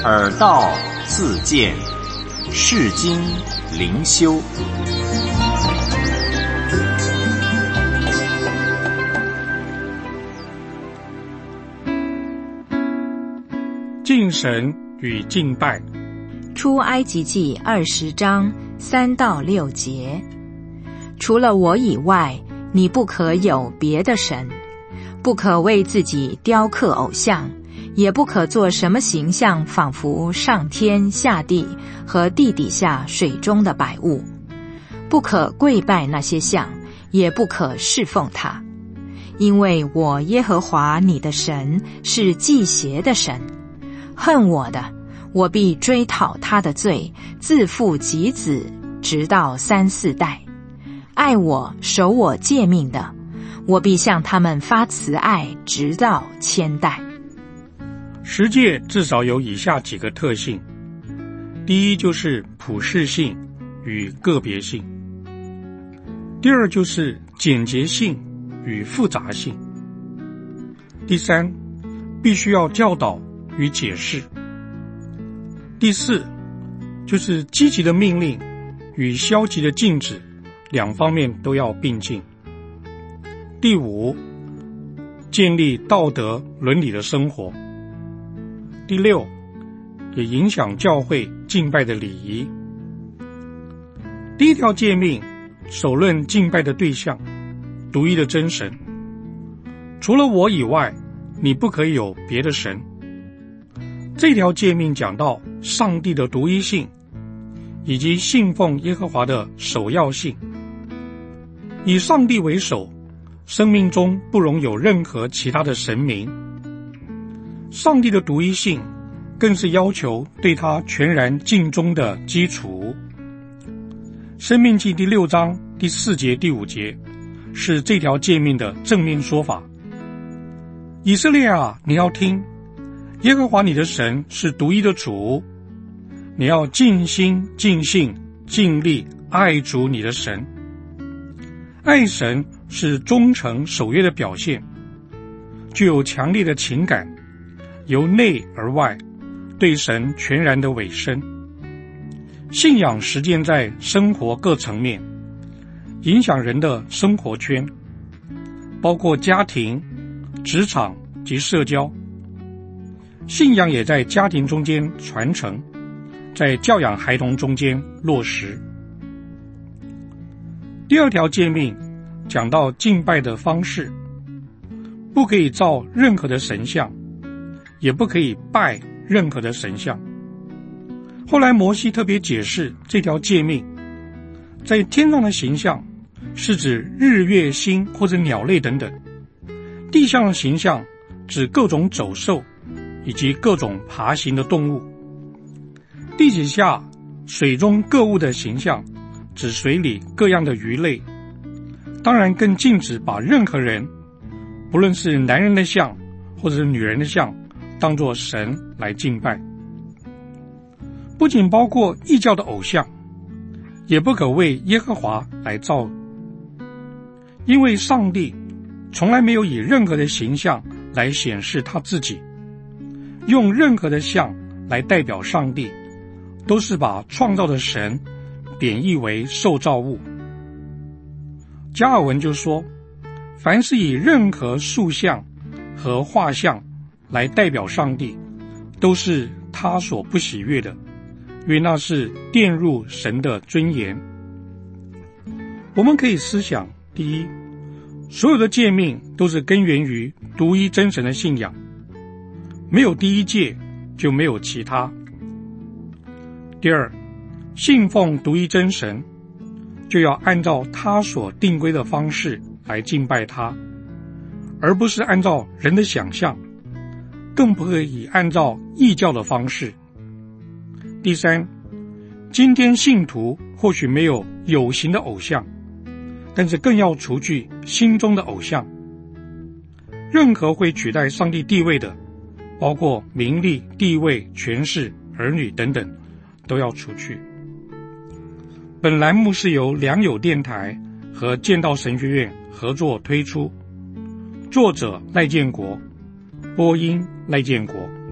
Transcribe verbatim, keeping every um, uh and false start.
耳道自见，世经灵修。 敬神与敬拜。 出埃及记二十章三到六节，除了我以外，你不可有别的神，不可为自己雕刻偶像，也不可做什么形象，仿佛上天下地和地底下水中的百物，不可跪拜那些像，也不可侍奉它，因为我耶和华你的神是忌邪的神，恨我的，我必追讨他的罪，自父及子，直到三四代；爱我守我诫命的，我必向他们发慈爱，直到千代。 十诫至少有以下几个特性：第一就是普世性与个别性；第二就是简洁性与复杂性；第三，必须要教导与解释；第四，就是积极的命令与消极的禁止两方面都要并进；第五，建立道德伦理的生活；第六，也影响教会敬拜的礼仪。第一条诫命，首论敬拜的对象，独一的真神。除了我以外，你不可以有别的神。这条诫命讲到上帝的独一性，以及信奉耶和华的首要性。以上帝为首，生命中不容有任何其他的神明。上帝的独一性更是要求对他全然敬忠的基础。申命记第六章第四节第五节是这条诫命的正面说法。以色列啊，你要听，耶和华你的神是独一的主，你要尽心尽性尽力爱主你的神。爱神是忠诚守约的表现，具有强烈的情感，由内而外对神全然的委身。信仰实践在生活各层面，影响人的生活圈，包括家庭、职场及社交。信仰也在家庭中间传承，在教养孩童中间落实。第二条诫命讲到敬拜的方式，不可以造任何的神像，也不可以拜任何的神像。后来摩西特别解释这条诫命，在天上的形象是指日月星或者鸟类等等，地上的形象指各种走兽以及各种爬行的动物，地底下水中各物的形象指水里各样的鱼类。当然更禁止把任何人，不论是男人的像或者是女人的像，当作神来敬拜。不仅包括异教的偶像，也不可为耶和华来造，因为上帝从来没有以任何的形象来显示他自己，用任何的像来代表上帝，都是把创造的神贬义为受造物。加尔文就说，凡是以任何塑像和画像来代表上帝，都是他所不喜悦的，因为那是玷辱神的尊严。我们可以思想，第一，所有的诫命都是根源于独一真神的信仰，没有第一诫就没有其他。第二，信奉独一真神，就要按照他所定规的方式来敬拜他，而不是按照人的想象，更不可以按照异教的方式。第三，今天信徒或许没有有形的偶像，但是更要除去心中的偶像。任何会取代上帝地位的，包括名利、地位、权势、儿女等等，都要除去。本栏目是由良友电台和剑道神学院合作推出，作者赖建国，播音赖建国。